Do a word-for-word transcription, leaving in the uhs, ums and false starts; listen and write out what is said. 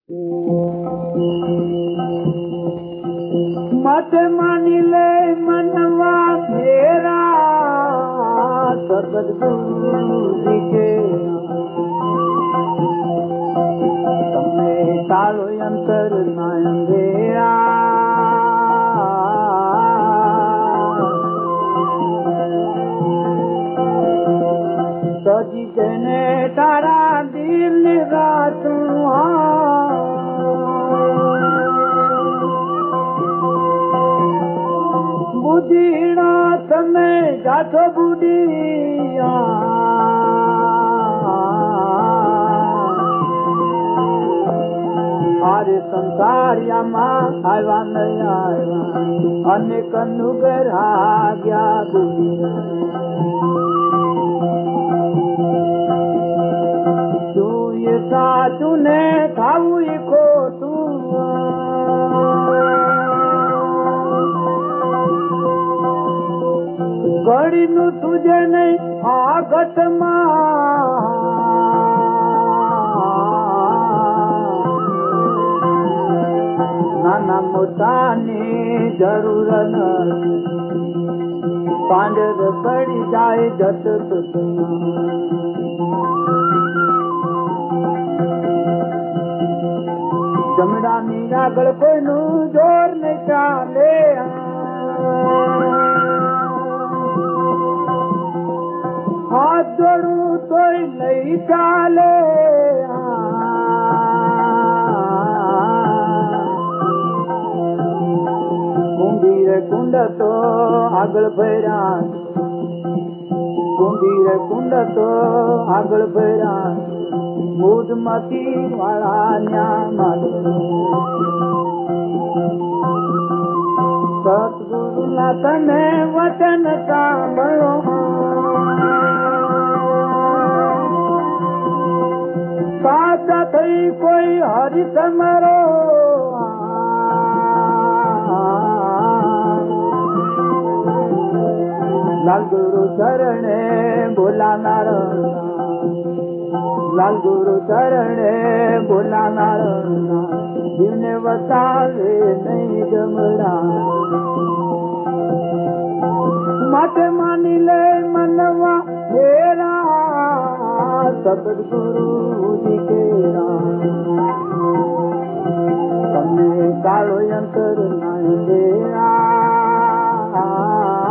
मत मानी ले मनवा मेरा सदगुरु जी के तमे तालो अंतर ना अंधेरा सजी जने तारा दिल रातू बुद्धीना तमे जातो बुढ़िया आरे संसारिया मां आवा नहीं आवा अनेक अनुगर आ गया बुढ़िया तू ये साचू ने खाऊ को तू घड़ी नु तुझे नहीं आगत नाना मोटानी जरूर न पांडर पड़ी जाए जत जमड़ा मीरा गल कोई नू जोर नहीं चाले हाथ जोड़ू तो नहीं चाले कुंभीर कुंड तो आगल भैरा कुंभीर कुंड तो आगल भैरा मूड मती वाला न्यामा सतगुरु ना तने वचन सांभळो साचा थई कोई हरि समरो लाल गुरु चरणे बोला नारायण लाल गुरु चरणे बोला नारायण जिने वसावे नहीं जमरा मत मानी ले मनवा मेरा सदगुरु जी के तमे कालो यंत्र ना अंधेरा